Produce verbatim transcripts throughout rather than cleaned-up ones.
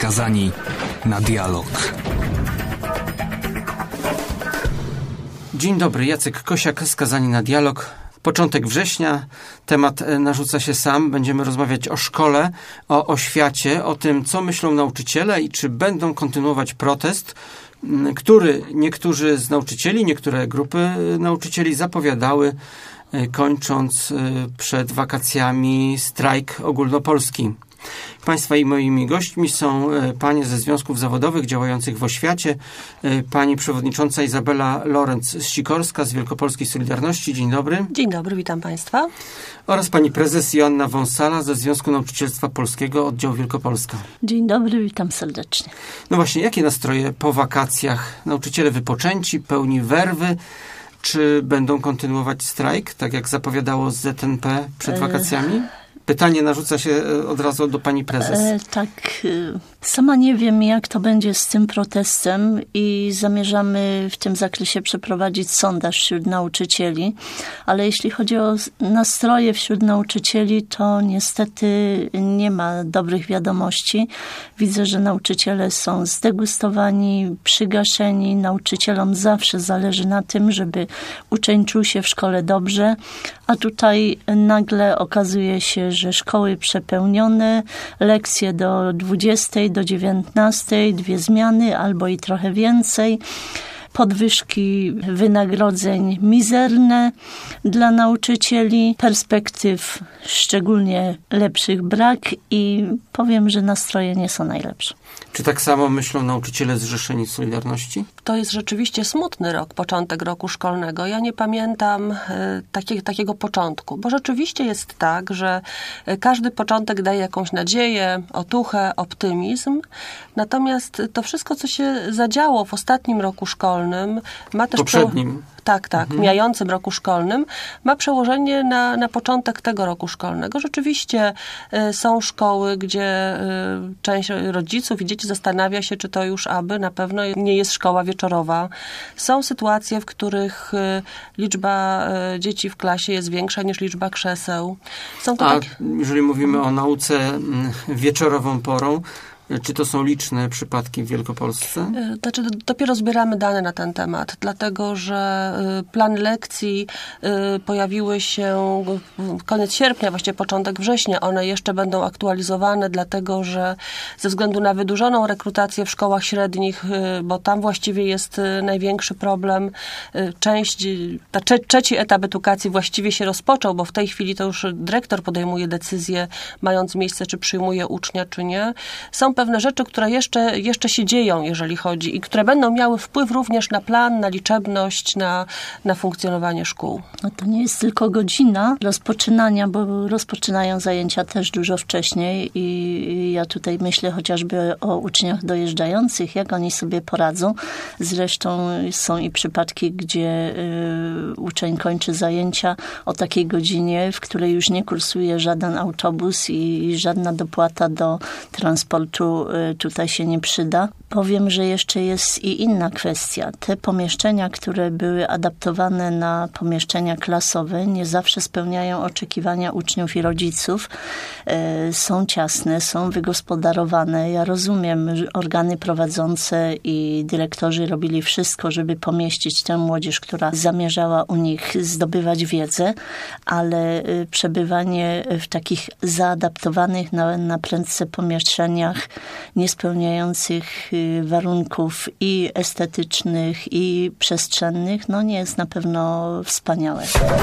skazani na dialog. Dzień dobry, Jacek Kosiak, Skazani na dialog. Początek września, temat narzuca się sam. Będziemy rozmawiać o szkole, o oświacie, o tym, co myślą nauczyciele i czy będą kontynuować protest, który niektórzy z nauczycieli, niektóre grupy nauczycieli zapowiadały, kończąc przed wakacjami strajk ogólnopolski. Państwa i moimi gośćmi są panie ze związków zawodowych działających w oświacie, pani przewodnicząca Izabela Lorenc-Sikorska z Wielkopolskiej Solidarności. Dzień dobry. Dzień dobry, witam państwa. Oraz pani prezes Joanna Wąsala ze Związku Nauczycielstwa Polskiego, oddział Wielkopolska. Dzień dobry, witam serdecznie. No właśnie, jakie nastroje po wakacjach? Nauczyciele wypoczęci, pełni werwy, czy będą kontynuować strajk, tak jak zapowiadało Z N P przed wakacjami? Pytanie narzuca się od razu do pani prezes. E, tak, sama nie wiem, jak to będzie z tym protestem i zamierzamy w tym zakresie przeprowadzić sondaż wśród nauczycieli, ale jeśli chodzi o nastroje wśród nauczycieli, to niestety nie ma dobrych wiadomości. Widzę, że nauczyciele są zdegustowani, przygaszeni. Nauczycielom zawsze zależy na tym, żeby uczeń czuł się w szkole dobrze, a tutaj nagle okazuje się, że szkoły przepełnione, lekcje do dwudziestej, do dziewiętnastej, dwie zmiany albo i trochę więcej. Podwyżki wynagrodzeń mizerne dla nauczycieli, perspektyw szczególnie lepszych brak i powiem, że nastroje nie są najlepsze. Czy tak samo myślą nauczyciele zrzeszeni w Solidarności? To jest rzeczywiście smutny rok, początek roku szkolnego. Ja nie pamiętam y, taki, takiego początku, bo rzeczywiście jest tak, że każdy początek daje jakąś nadzieję, otuchę, optymizm. Natomiast to wszystko, co się zadziało w ostatnim roku szkolnym, ma też... Poprzednim. Prze- Tak, tak, mhm. mijającym roku szkolnym, ma przełożenie na, na początek tego roku szkolnego. Rzeczywiście y, są szkoły, gdzie y, część rodziców i dzieci zastanawia się, czy to już aby, na pewno nie jest szkoła wieczorowa. Są sytuacje, w których y, liczba y, dzieci w klasie jest większa niż liczba krzeseł. Są to A takie... jeżeli mówimy o nauce wieczorową porą, czy to są liczne przypadki w Wielkopolsce? Znaczy, dopiero zbieramy dane na ten temat, dlatego że plan lekcji pojawiły się koniec sierpnia, właściwie początek września. One jeszcze będą aktualizowane, dlatego że ze względu na wydłużoną rekrutację w szkołach średnich, bo tam właściwie jest największy problem, część, ta trzeci etap edukacji właściwie się rozpoczął, bo w tej chwili to już dyrektor podejmuje decyzję, mając miejsce, czy przyjmuje ucznia, czy nie. Są pewne rzeczy, które jeszcze, jeszcze się dzieją, jeżeli chodzi i które będą miały wpływ również na plan, na liczebność, na, na funkcjonowanie szkół. No to nie jest tylko godzina rozpoczynania, bo rozpoczynają zajęcia też dużo wcześniej i ja tutaj myślę chociażby o uczniach dojeżdżających, jak oni sobie poradzą. Zresztą są i przypadki, gdzie y, uczeń kończy zajęcia o takiej godzinie, w której już nie kursuje żaden autobus i żadna dopłata do transportu tutaj się nie przyda. Powiem, że jeszcze jest i inna kwestia. Te pomieszczenia, które były adaptowane na pomieszczenia klasowe, nie zawsze spełniają oczekiwania uczniów i rodziców. E, są ciasne, są wygospodarowane. Ja rozumiem, że organy prowadzące i dyrektorzy robili wszystko, żeby pomieścić tę młodzież, która zamierzała u nich zdobywać wiedzę, ale e, przebywanie w takich zaadaptowanych na, na prędce pomieszczeniach niespełniających warunków i estetycznych, i przestrzennych, no nie jest na pewno wspaniałe.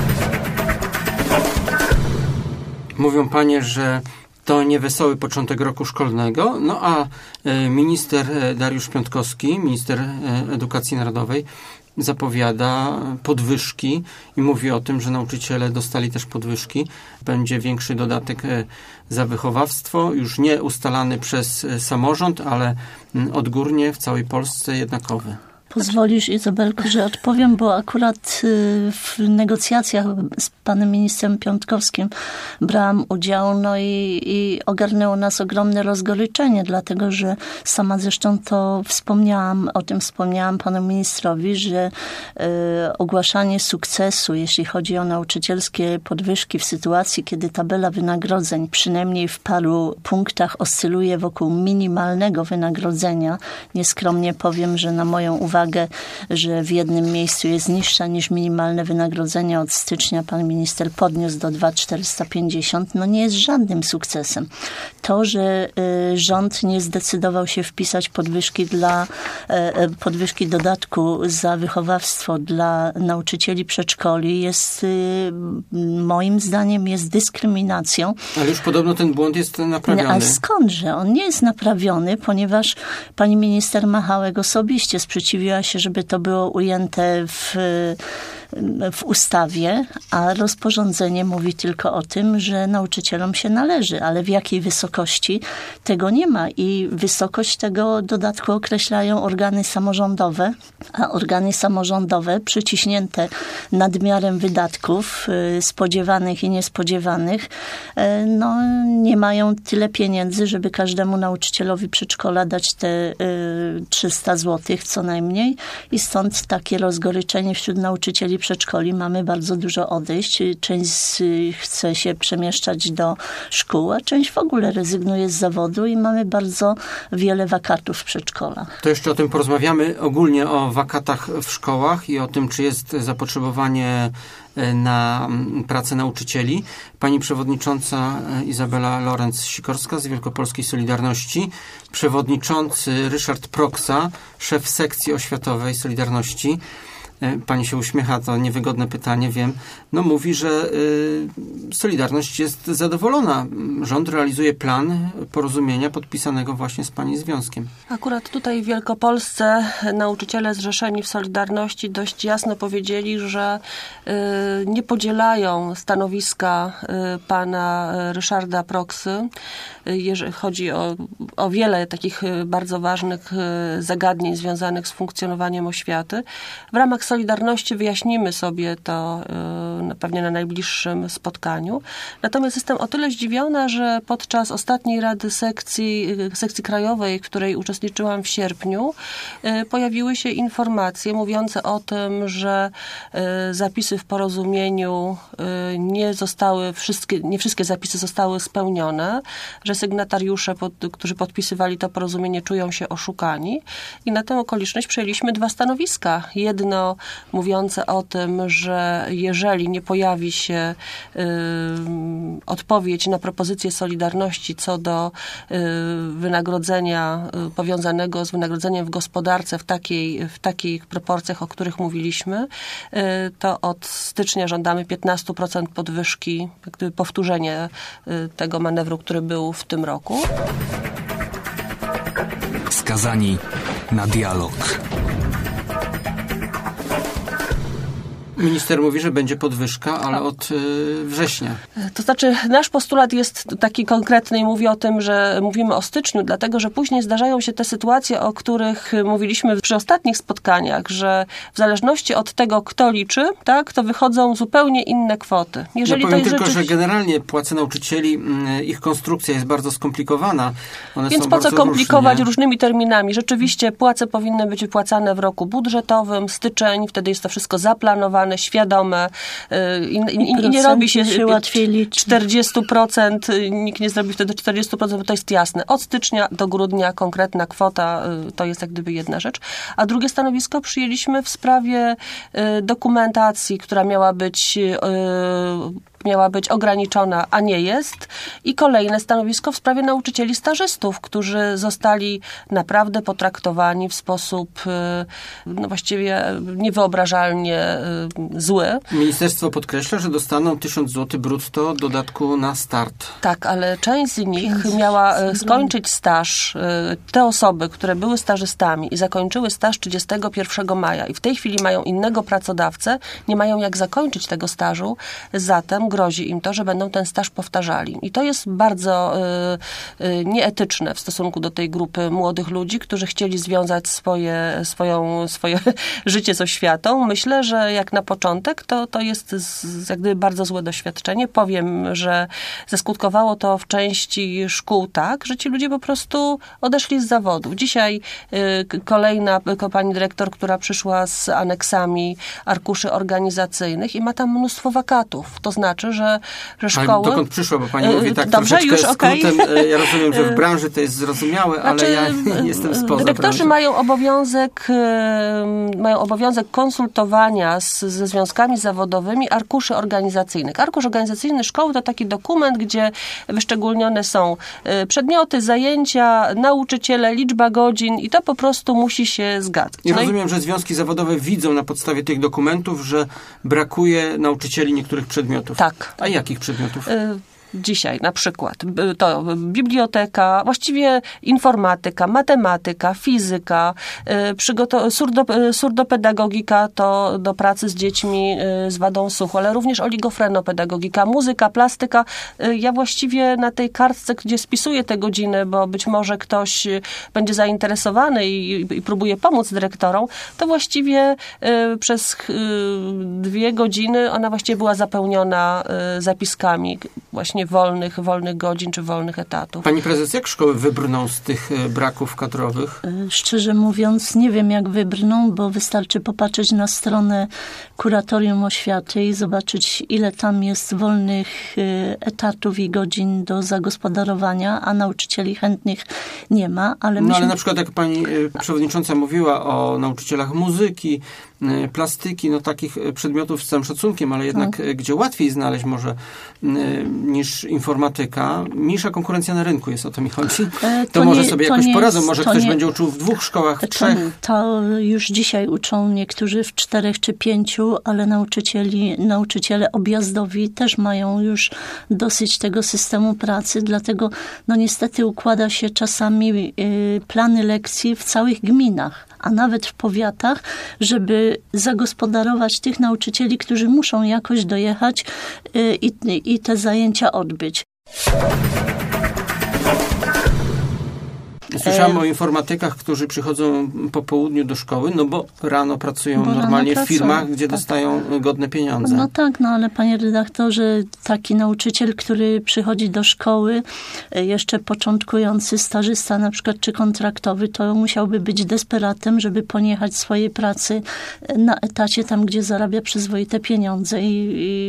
Mówią panie, że to niewesoły początek roku szkolnego, no a minister Dariusz Piontkowski, minister edukacji narodowej, zapowiada podwyżki i mówi o tym, że nauczyciele dostali też podwyżki. Będzie większy dodatek za wychowawstwo, już nie ustalany przez samorząd, ale odgórnie w całej Polsce jednakowy. Pozwolisz, Izabelko, że odpowiem, bo akurat w negocjacjach z panem ministrem Piątkowskim brałam udział, no i, i ogarnęło nas ogromne rozgoryczenie, dlatego że sama zresztą to wspomniałam, o tym wspomniałam panu ministrowi, że y, ogłaszanie sukcesu, jeśli chodzi o nauczycielskie podwyżki w sytuacji, kiedy tabela wynagrodzeń przynajmniej w paru punktach oscyluje wokół minimalnego wynagrodzenia, nieskromnie powiem, że na moją uwagę, że w jednym miejscu jest niższa niż minimalne wynagrodzenie od stycznia, pan minister podniósł do dwa tysiące czterysta pięćdziesiąt, no nie jest żadnym sukcesem. To, że y, rząd nie zdecydował się wpisać podwyżki dla y, podwyżki dodatku za wychowawstwo dla nauczycieli przedszkoli jest y, moim zdaniem jest dyskryminacją. Ale już podobno ten błąd jest naprawiony. No, a skądże? On nie jest naprawiony, ponieważ pani minister Machałek osobiście sprzeciwiła się, żeby to było ujęte w, w ustawie, a rozporządzenie mówi tylko o tym, że nauczycielom się należy, ale w jakiej wysokości tego nie ma i wysokość tego dodatku określają organy samorządowe, a organy samorządowe przyciśnięte nadmiarem wydatków spodziewanych i niespodziewanych, no nie mają tyle pieniędzy, żeby każdemu nauczycielowi przedszkola dać te trzysta złotych co najmniej i stąd takie rozgoryczenie wśród nauczycieli przedszkoli. Mamy bardzo dużo odejść. Część chce się przemieszczać do szkół, a część w ogóle rezygnuje z zawodu i mamy bardzo wiele wakatów w przedszkolach. To jeszcze o tym porozmawiamy ogólnie o wakatach w szkołach i o tym, czy jest zapotrzebowanie na pracę nauczycieli. Pani przewodnicząca Izabela Lorenz-Sikorska z Wielkopolskiej Solidarności, przewodniczący Ryszard Proksa, szef sekcji oświatowej Solidarności. Pani się uśmiecha, to niewygodne pytanie, wiem. No mówi, że y, Solidarność jest zadowolona. Rząd realizuje plan porozumienia podpisanego właśnie z pani związkiem. Akurat tutaj w Wielkopolsce nauczyciele zrzeszeni w Solidarności dość jasno powiedzieli, że y, nie podzielają stanowiska y, pana Ryszarda Proksy, y, jeżeli chodzi o, o wiele takich bardzo ważnych y, zagadnień związanych z funkcjonowaniem oświaty. W ramach Solidarności wyjaśnimy sobie to y, pewnie na najbliższym spotkaniu. Natomiast jestem o tyle zdziwiona, że podczas ostatniej rady sekcji, sekcji krajowej, w której uczestniczyłam w sierpniu, y, pojawiły się informacje mówiące o tym, że y, zapisy w porozumieniu y, nie zostały, wszystkie, nie wszystkie zapisy zostały spełnione, że sygnatariusze, pod, którzy podpisywali to porozumienie, czują się oszukani i na tę okoliczność przyjęliśmy dwa stanowiska. Jedno mówiące o tym, że jeżeli nie pojawi się y, odpowiedź na propozycję Solidarności co do y, wynagrodzenia y, powiązanego z wynagrodzeniem w gospodarce w, takiej, w takich proporcjach, o których mówiliśmy, y, to od stycznia żądamy piętnaście procent podwyżki, jak gdyby powtórzenie y, tego manewru, który był w tym roku. Skazani na dialog. Minister mówi, że będzie podwyżka, ale od y, września. To znaczy, nasz postulat jest taki konkretny i mówi o tym, że mówimy o styczniu, dlatego, że później zdarzają się te sytuacje, o których mówiliśmy przy ostatnich spotkaniach, że w zależności od tego, kto liczy, tak, to wychodzą zupełnie inne kwoty. Jeżeli ja powiem to jest tylko, rzeczywiście... że generalnie płace nauczycieli, ich konstrukcja jest bardzo skomplikowana. One Więc są po co bardzo komplikować różnie. różnymi terminami? Rzeczywiście płace powinny być wypłacane w roku budżetowym, styczeń, wtedy jest to wszystko zaplanowane, świadome i, i, i nie robi się, się łatwiej czterdzieści procent, nikt nie zrobi wtedy czterdzieści procent, bo to jest jasne. Od stycznia do grudnia konkretna kwota to jest jak gdyby jedna rzecz. A drugie stanowisko przyjęliśmy w sprawie dokumentacji, która miała być miała być ograniczona, a nie jest. I kolejne stanowisko w sprawie nauczycieli stażystów, którzy zostali naprawdę potraktowani w sposób no właściwie niewyobrażalnie zły. Ministerstwo podkreśla, że dostaną tysiąc złotych brutto dodatku na start. Tak, ale część z nich miała skończyć staż. Te osoby, które były stażystami i zakończyły staż trzydziestego pierwszego maja i w tej chwili mają innego pracodawcę, nie mają jak zakończyć tego stażu. Zatem grozi im to, że będą ten staż powtarzali. I to jest bardzo y, y, nieetyczne w stosunku do tej grupy młodych ludzi, którzy chcieli związać swoje, swoją, swoje życie z oświatą. Myślę, że jak na początek to, to jest z, jak gdyby bardzo złe doświadczenie. Powiem, że zaskutkowało to w części szkół tak, że ci ludzie po prostu odeszli z zawodów. Dzisiaj y, kolejna pani dyrektor, która przyszła z aneksami arkuszy organizacyjnych i ma tam mnóstwo wakatów. To znaczy, że, że szkoły... Ale dokąd przyszła, bo pani mówi tak Dobrze, troszeczkę już, skrótem. okay. Ja rozumiem, że w branży to jest zrozumiałe, znaczy, ale ja jestem spoza dyrektorzy branży. mają obowiązek, mają obowiązek konsultowania z, ze związkami zawodowymi arkuszy organizacyjnych. Arkusz organizacyjny szkoły to taki dokument, gdzie wyszczególnione są przedmioty, zajęcia, nauczyciele, liczba godzin i to po prostu musi się zgadzać. I no rozumiem, i... że związki zawodowe widzą na podstawie tych dokumentów, że brakuje nauczycieli niektórych przedmiotów. Tak. A jakich przedmiotów? Y- Dzisiaj na przykład to biblioteka, właściwie informatyka, matematyka, fizyka, przygoto- surdo- surdopedagogika to do pracy z dziećmi z wadą słuchu, ale również oligofrenopedagogika, muzyka, plastyka. Ja właściwie na tej kartce, gdzie spisuję te godziny, bo być może ktoś będzie zainteresowany i, i próbuje pomóc dyrektorom, to właściwie przez dwie godziny ona właściwie była zapełniona zapiskami właśnie wolnych, wolnych godzin czy wolnych etatów. Pani prezes, jak szkoły wybrną z tych braków kadrowych? Szczerze mówiąc, nie wiem jak wybrną, bo wystarczy popatrzeć na stronę Kuratorium Oświaty i zobaczyć, ile tam jest wolnych etatów i godzin do zagospodarowania, a nauczycieli chętnych nie ma. Ale no myśmy... ale na przykład jak pani przewodnicząca mówiła o nauczycielach muzyki, plastyki, no takich przedmiotów z całym szacunkiem, ale jednak tak. Gdzie łatwiej znaleźć może niż informatyka. Mniejsza konkurencja na rynku jest, o to mi chodzi. To, to może nie, sobie to jakoś nie poradzą. jest, Może ktoś nie, będzie uczył w dwóch szkołach, w to, trzech. To już dzisiaj uczą niektórzy w czterech czy pięciu, ale nauczycieli, nauczyciele objazdowi też mają już dosyć tego systemu pracy, dlatego no niestety układa się czasami y, plany lekcji w całych gminach, a nawet w powiatach, żeby zagospodarować tych nauczycieli, którzy muszą jakoś dojechać y, i, i te zajęcia odbyć. Słyszałem o informatykach, którzy przychodzą po południu do szkoły, no bo rano pracują bo normalnie rano w firmach, pracują, gdzie tak. dostają godne pieniądze. No tak, no ale panie redaktorze, taki nauczyciel, który przychodzi do szkoły, jeszcze początkujący stażysta na przykład, czy kontraktowy, to musiałby być desperatem, żeby poniechać swojej pracy na etacie, tam gdzie zarabia przyzwoite pieniądze i,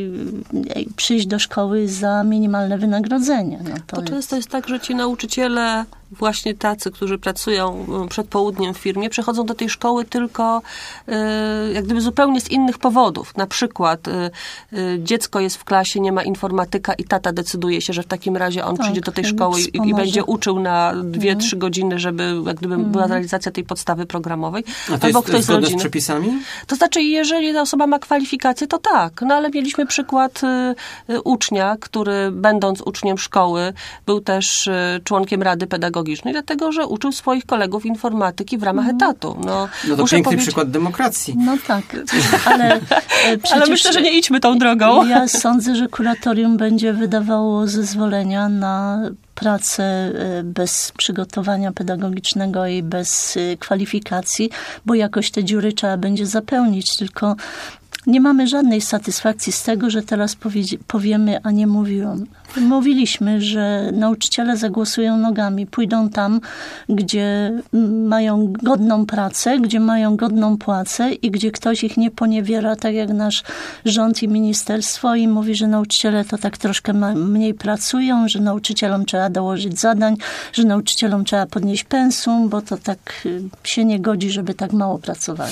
i, i przyjść do szkoły za minimalne wynagrodzenie. No to to jest... często jest tak, że ci nauczyciele właśnie tacy, którzy pracują przed południem w firmie, przychodzą do tej szkoły tylko y, jak gdyby zupełnie z innych powodów. Na przykład y, y, dziecko jest w klasie, nie ma informatyka i tata decyduje się, że w takim razie on tak, przyjdzie do tej szkoły i, i będzie uczył na dwie, trzy mm. godziny, żeby jak gdyby mm. była realizacja tej podstawy programowej. A to Albo jest ktoś zgodne z rodziny. z przepisami? To znaczy, jeżeli ta osoba ma kwalifikacje, to tak. No ale mieliśmy przykład y, y, ucznia, który będąc uczniem szkoły, był też y, członkiem Rady Pedagogicznej, dlatego, że uczył swoich kolegów informatyki w ramach etatu. No, no to piękny powiedzieć... przykład demokracji. No tak, ale ale myślę, że nie idźmy tą drogą. Ja sądzę, że kuratorium będzie wydawało zezwolenia na pracę bez przygotowania pedagogicznego i bez kwalifikacji, bo jakoś te dziury trzeba będzie zapełnić, tylko nie mamy żadnej satysfakcji z tego, że teraz powie- powiemy, a nie mówiłam. Mówiliśmy, że nauczyciele zagłosują nogami, pójdą tam, gdzie mają godną pracę, gdzie mają godną płacę i gdzie ktoś ich nie poniewiera, tak jak nasz rząd i ministerstwo i mówi, że nauczyciele to tak troszkę ma- mniej pracują, że nauczycielom trzeba dołożyć zadań, że nauczycielom trzeba podnieść pensum, bo to tak się nie godzi, żeby tak mało pracowali.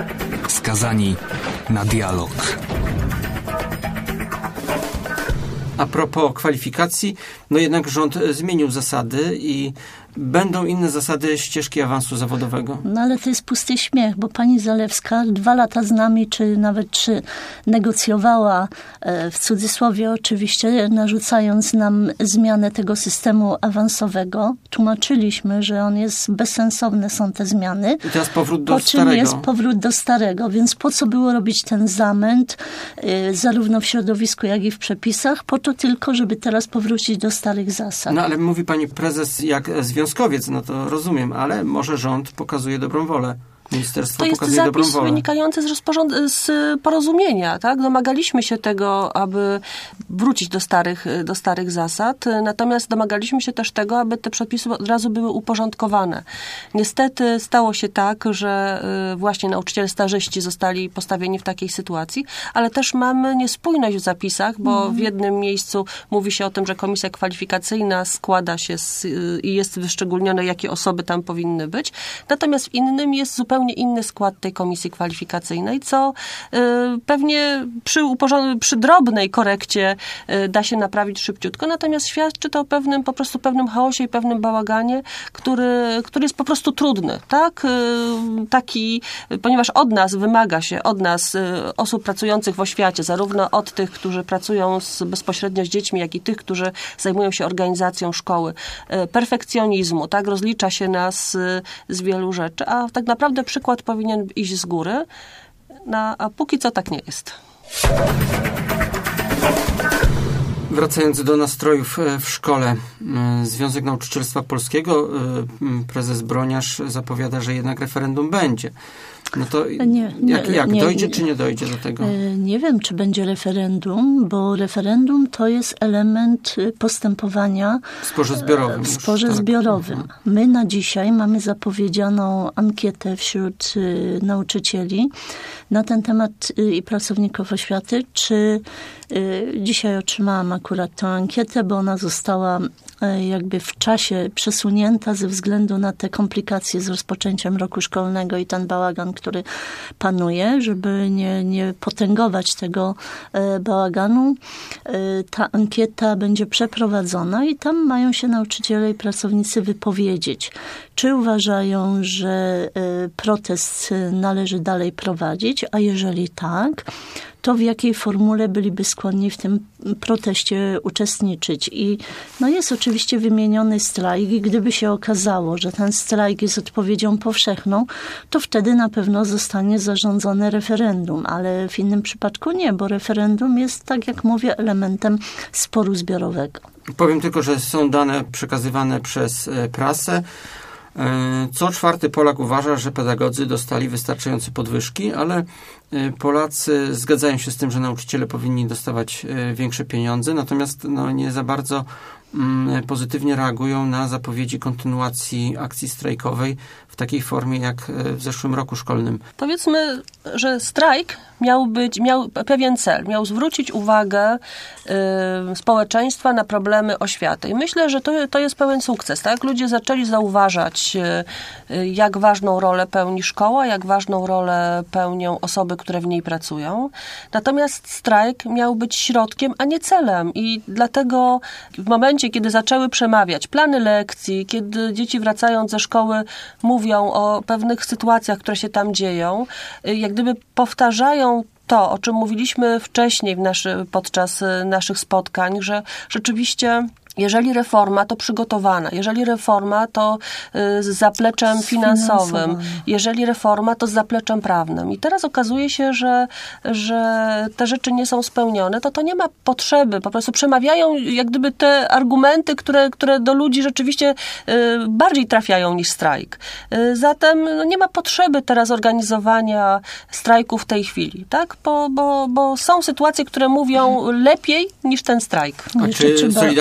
Skazani na dialog. A propos kwalifikacji, no jednak rząd zmienił zasady i będą inne zasady ścieżki awansu zawodowego. No ale to jest pusty śmiech, bo pani Zalewska dwa lata z nami, czy nawet trzy, negocjowała, w cudzysłowie oczywiście, narzucając nam zmianę tego systemu awansowego. Tłumaczyliśmy, że on jest bezsensowny, są te zmiany. I teraz powrót do po czym starego. jest powrót do starego, więc po co było robić ten zamęt, zarówno w środowisku, jak i w przepisach, po to tylko, żeby teraz powrócić do starych zasad. No ale mówi pani prezes jak związkowiec, no to rozumiem, ale może rząd pokazuje dobrą wolę. Ministerstwo to jest pokazuje dobrą zapis wolę. wynikający z, rozporząd- z porozumienia. Tak? Domagaliśmy się tego, aby wrócić do starych, do starych zasad, natomiast domagaliśmy się też tego, aby te przepisy od razu były uporządkowane. Niestety stało się tak, że właśnie nauczyciele stażyści zostali postawieni w takiej sytuacji, ale też mamy niespójność w zapisach, bo mhm. w jednym miejscu mówi się o tym, że komisja kwalifikacyjna składa się z, i jest wyszczególnione, jakie osoby tam powinny być, natomiast w innym jest zupełnie zupełnie inny skład tej komisji kwalifikacyjnej, co y, pewnie przy, uporząd- przy drobnej korekcie y, da się naprawić szybciutko, natomiast świadczy to o pewnym, po prostu pewnym chaosie i pewnym bałaganie, który, który jest po prostu trudny, tak? Y, taki, ponieważ od nas wymaga się, od nas, y, osób pracujących w oświacie, zarówno od tych, którzy pracują z, bezpośrednio z dziećmi, jak i tych, którzy zajmują się organizacją szkoły, y, perfekcjonizmu, tak? Rozlicza się nas y, z wielu rzeczy, a tak naprawdę przykład powinien iść z góry, no, a póki co tak nie jest. Wracając do nastrojów w szkole, Związek Nauczycielstwa Polskiego, prezes Broniarz zapowiada, że jednak referendum będzie. No to nie, nie, jak, jak nie, dojdzie nie, czy nie dojdzie do tego? Nie wiem, czy będzie referendum, bo referendum to jest element postępowania w sporze zbiorowym. W sporze już, zbiorowym. tak. My na dzisiaj mamy zapowiedzianą ankietę wśród y, nauczycieli na ten temat y, i pracowników oświaty, czy y, dzisiaj otrzymałam akurat tę ankietę, bo ona została y, jakby w czasie przesunięta ze względu na te komplikacje z rozpoczęciem roku szkolnego i ten bałagan, który panuje, żeby nie, nie potęgować tego y, bałaganu. Y, ta ankieta będzie przeprowadzona i tam mają się nauczyciele i pracownicy wypowiedzieć, czy uważają, że y, protest należy dalej prowadzić, a jeżeli tak, to w jakiej formule byliby skłonni w tym proteście uczestniczyć. I no jest oczywiście wymieniony strajk i gdyby się okazało, że ten strajk jest odpowiedzią powszechną, to wtedy na pewno zostanie zarządzone referendum, ale w innym przypadku nie, bo referendum jest, tak jak mówię, elementem sporu zbiorowego. Powiem tylko, że są dane przekazywane przez prasę. Co czwarty Polak uważa, że pedagodzy dostali wystarczające podwyżki, ale Polacy zgadzają się z tym, że nauczyciele powinni dostawać większe pieniądze, natomiast no, nie za bardzo pozytywnie reagują na zapowiedzi kontynuacji akcji strajkowej w takiej formie jak w zeszłym roku szkolnym. Powiedzmy, że strajk miał być, miał pewien cel, miał zwrócić uwagę y, społeczeństwa na problemy oświaty. I myślę, że to, to jest pełen sukces. Tak? Ludzie zaczęli zauważać, y, jak ważną rolę pełni szkoła, jak ważną rolę pełnią osoby, które w niej pracują. Natomiast strajk miał być środkiem, a nie celem. I dlatego w momencie, kiedy zaczęły przemawiać plany lekcji, kiedy dzieci wracając ze szkoły mówią o pewnych sytuacjach, które się tam dzieją, jak gdyby powtarzają to, o czym mówiliśmy wcześniej w naszy, podczas naszych spotkań, że rzeczywiście jeżeli reforma, to przygotowana. Jeżeli reforma, to z zapleczem finansowym. Jeżeli reforma, to z zapleczem prawnym. I teraz okazuje się, że, że te rzeczy nie są spełnione, to to nie ma potrzeby. Po prostu przemawiają jak gdyby te argumenty, które, które do ludzi rzeczywiście bardziej trafiają niż strajk. Zatem no, nie ma potrzeby teraz organizowania strajku w tej chwili, tak? Bo, bo, bo są sytuacje, które mówią lepiej niż ten strajk. A czy Solidarność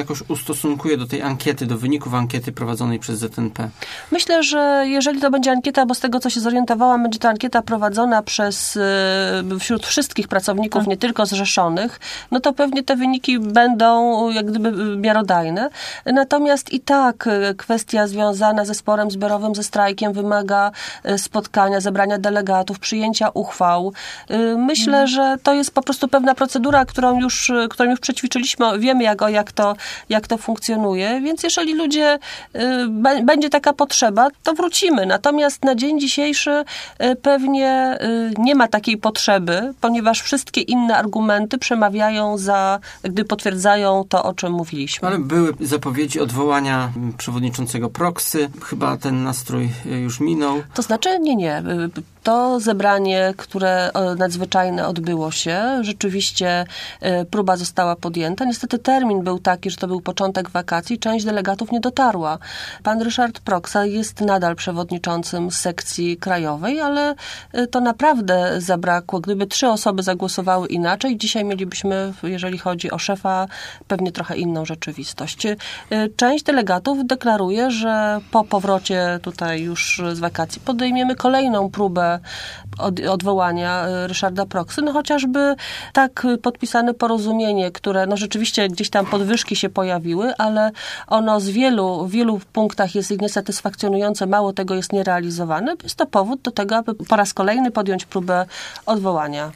jakoś ustosunkuje do tej ankiety, do wyników ankiety prowadzonej przez Z N P? Myślę, że jeżeli to będzie ankieta, bo z tego, co się zorientowałam, będzie to ankieta prowadzona przez wśród wszystkich pracowników, tak. nie tylko zrzeszonych, no to pewnie te wyniki będą jak gdyby miarodajne. Natomiast i tak kwestia związana ze sporem zbiorowym, ze strajkiem wymaga spotkania, zebrania delegatów, przyjęcia uchwał. Myślę, hmm. że to jest po prostu pewna procedura, którą już, którą już przećwiczyliśmy, wiemy jak, jak, to, jak to funkcjonuje, więc jeżeli ludzie, b- będzie taka potrzeba, to wrócimy. Natomiast na dzień dzisiejszy pewnie nie ma takiej potrzeby, ponieważ wszystkie inne argumenty przemawiają za, gdy potwierdzają to, o czym mówiliśmy. Ale były zapowiedzi odwołania przewodniczącego Proksy. Chyba ten nastrój już minął. To znaczy, nie, nie. To zebranie, które nadzwyczajne odbyło się, rzeczywiście próba została podjęta. Niestety termin był taki, że to był początek wakacji. Część delegatów nie dotarła. Pan Ryszard Proksa jest nadal przewodniczącym sekcji krajowej, ale to naprawdę zabrakło. Gdyby trzy osoby zagłosowały inaczej, dzisiaj mielibyśmy, jeżeli chodzi o szefa, pewnie trochę inną rzeczywistość. Część delegatów deklaruje, że po powrocie tutaj już z wakacji podejmiemy kolejną próbę Od, odwołania Ryszarda Proksy, no chociażby tak podpisane porozumienie, które no rzeczywiście gdzieś tam podwyżki się pojawiły, ale ono z wielu, w wielu punktach jest niesatysfakcjonujące, mało tego jest nierealizowane. Jest to powód do tego, aby po raz kolejny podjąć próbę odwołania.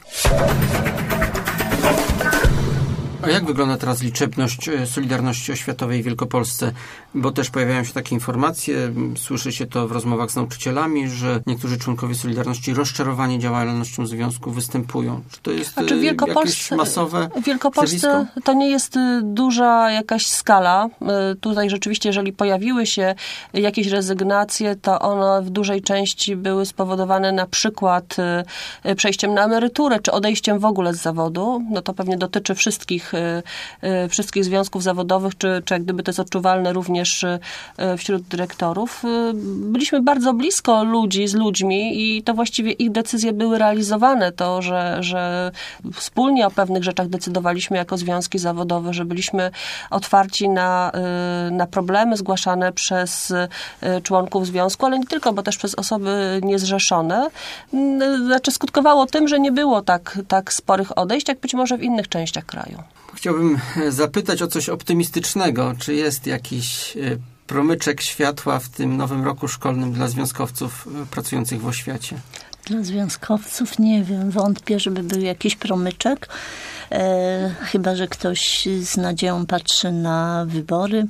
A jak wygląda teraz liczebność Solidarności Oświatowej w Wielkopolsce? Bo też pojawiają się takie informacje, słyszy się to w rozmowach z nauczycielami, że niektórzy członkowie Solidarności rozczarowani działalnością związku występują. Czy to jest znaczy, jakieś masowe w Wielkopolsce zjawisko? To nie jest duża jakaś skala. Tutaj rzeczywiście, jeżeli pojawiły się jakieś rezygnacje, to one w dużej części były spowodowane na przykład przejściem na emeryturę, czy odejściem w ogóle z zawodu. No to pewnie dotyczy wszystkich wszystkich związków zawodowych, czy, czy jak gdyby to jest odczuwalne również wśród dyrektorów. Byliśmy bardzo blisko ludzi z ludźmi i to właściwie ich decyzje były realizowane. To, że, że wspólnie o pewnych rzeczach decydowaliśmy jako związki zawodowe, że byliśmy otwarci na, na problemy zgłaszane przez członków związku, ale nie tylko, bo też przez osoby niezrzeszone. Znaczy skutkowało tym, że nie było tak, tak sporych odejść, jak być może w innych częściach kraju. Chciałbym zapytać o coś optymistycznego. Czy jest jakiś promyczek światła w tym nowym roku szkolnym dla związkowców pracujących w oświacie? Dla związkowców nie wiem. Wątpię, żeby był jakiś promyczek. E, chyba, że ktoś z nadzieją patrzy na wybory,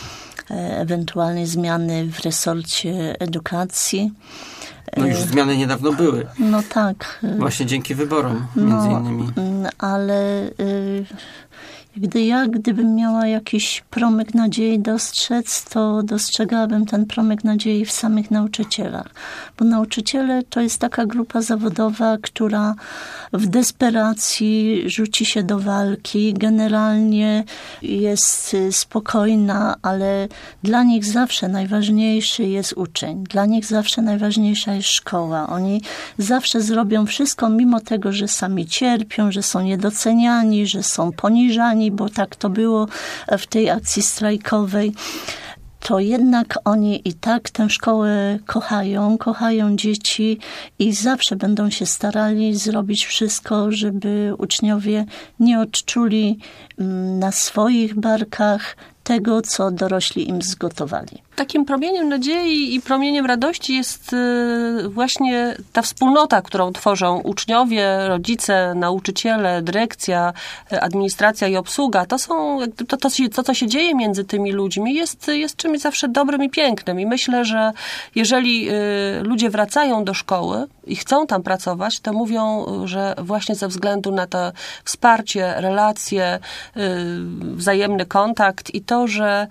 e, ewentualnie zmiany w resorcie edukacji. No już zmiany niedawno były. No tak. Właśnie dzięki wyborom, między no, innymi. Ale y, gdy ja, gdybym miała jakiś promyk nadziei dostrzec, to dostrzegałabym ten promyk nadziei w samych nauczycielach. Bo nauczyciele to jest taka grupa zawodowa, która w desperacji rzuci się do walki. Generalnie jest spokojna, ale dla nich zawsze najważniejszy jest uczeń. Dla nich zawsze najważniejsza jest szkoła. Oni zawsze zrobią wszystko, mimo tego, że sami cierpią, że są niedoceniani, że są poniżani, bo tak to było w tej akcji strajkowej. To jednak oni i tak tę szkołę kochają, kochają dzieci i zawsze będą się starali zrobić wszystko, żeby uczniowie nie odczuli na swoich barkach tego, co dorośli im zgotowali. Takim promieniem nadziei i promieniem radości jest właśnie ta wspólnota, którą tworzą uczniowie, rodzice, nauczyciele, dyrekcja, administracja i obsługa. To są, to, to, to, co się dzieje między tymi ludźmi jest, jest czymś zawsze dobrym i pięknym. I myślę, że jeżeli ludzie wracają do szkoły i chcą tam pracować, to mówią, że właśnie ze względu na to wsparcie, relacje, wzajemny kontakt i to, że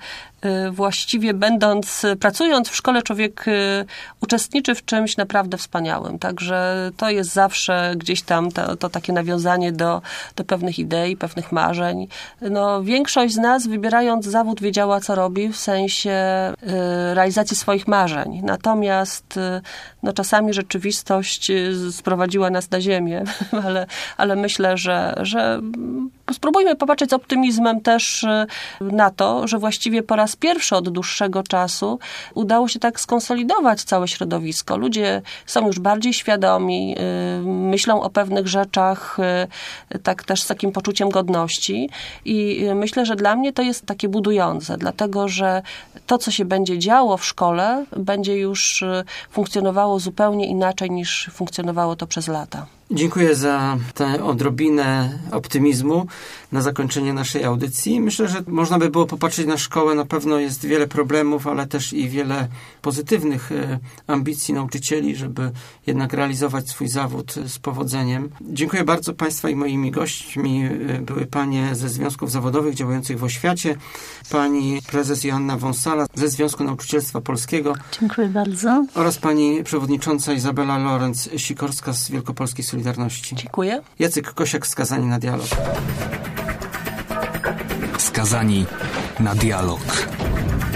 właściwie będąc, pracując w szkole, człowiek uczestniczy w czymś naprawdę wspaniałym. Także to jest zawsze gdzieś tam to, to takie nawiązanie do, do pewnych idei, pewnych marzeń. No, większość z nas, wybierając zawód, wiedziała, co robi w sensie y, realizacji swoich marzeń. Natomiast y, no, czasami rzeczywistość sprowadziła nas na ziemię, ale, ale myślę, że, że spróbujmy popatrzeć z optymizmem też na to, że właściwie po raz pierwszy od dłuższego czasu udało się tak skonsolidować całe środowisko. Ludzie są już bardziej świadomi, myślą o pewnych rzeczach tak też z takim poczuciem godności i myślę, że dla mnie to jest takie budujące, dlatego że to, co się będzie działo w szkole, będzie już funkcjonowało zupełnie inaczej niż funkcjonowało to przez lata. Dziękuję za tę odrobinę optymizmu na zakończenie naszej audycji. Myślę, że można by było popatrzeć na szkołę. Na pewno jest wiele problemów, ale też i wiele pozytywnych ambicji nauczycieli, żeby jednak realizować swój zawód z powodzeniem. Dziękuję bardzo Państwa i moimi gośćmi były panie ze Związków Zawodowych działających w oświacie, pani prezes Joanna Wąsala ze Związku Nauczycielstwa Polskiego. Dziękuję bardzo. Oraz pani przewodnicząca Izabela Lorenc-Sikorska z Wielkopolskiej Solidarności. Dziękuję. Jacek Kosiak, Skazani na dialog. Skazani na dialog.